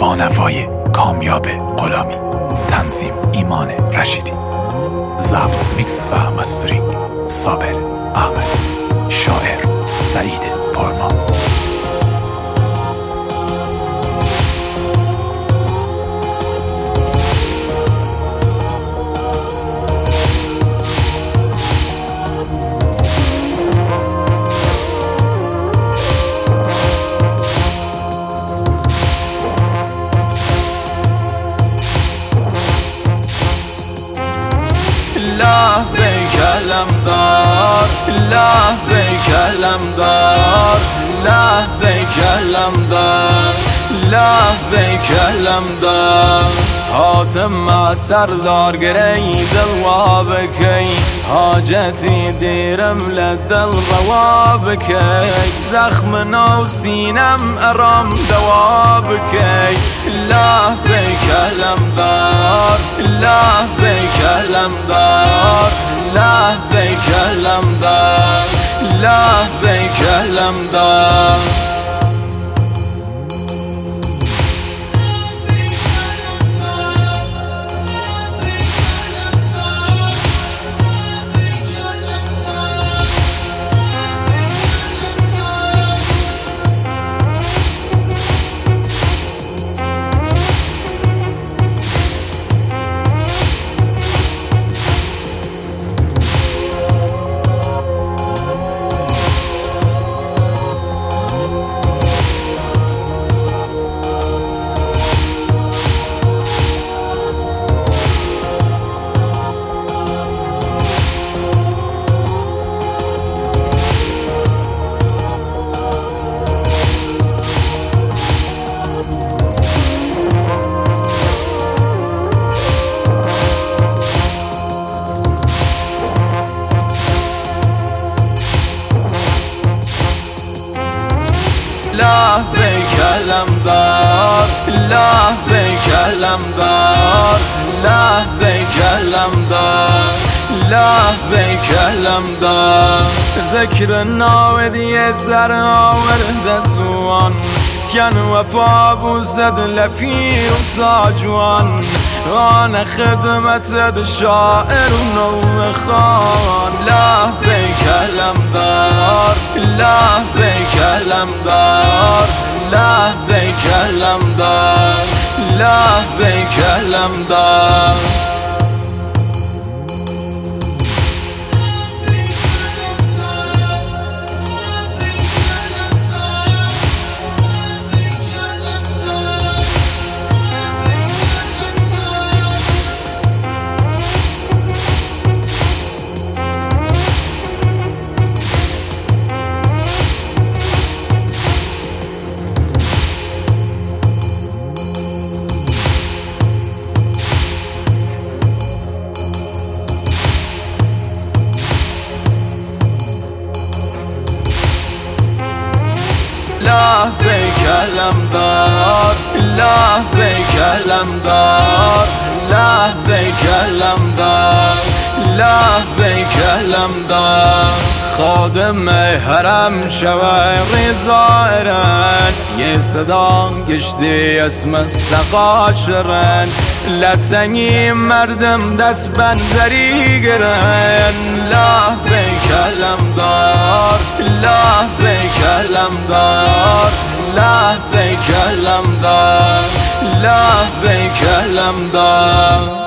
وانوای کامیاب غلامی، تنظیم ایمان رشیدی، ضبط میکس و مسترینگ صابر احمدی، شاعر سعید پرما. لحظه کلم دار، لحظه کلم دار، لحظه کلم دار، لحظه کلم دار. حاتم سردار گری دلوا بکی، حاجتی دیرم لدل روا بکی، زخم نو سینم ارام دوا بکی. لحظه کلم دار، لحظه کلم دار، لحظه کلم دار، لحظه کلم دار. لحظه کلم دار، لحظه کلم دار، لحظه کلم دار، لحظه کلم دار. ذکر ناودی سر آورد زوان، تین وفا بوزد لفی و تاجوان. آن خدمت شاعر و نو خان. لحظه کلم دار، لحظه کلم دار، لحظه کلم دار، لحظه کلم دار. لحظه کلم دار، لحظه کلم دار، لحظه کلم دار، لحظه کلم دار. خادم حرم شوی زائرن، یه صدا گشتی اسم سقا شرن. لطنی مردم دست بنزری گرن. لحظه کلم دار، لحظه کلم دار، لحظه کلم دار، لحظه کلم دار.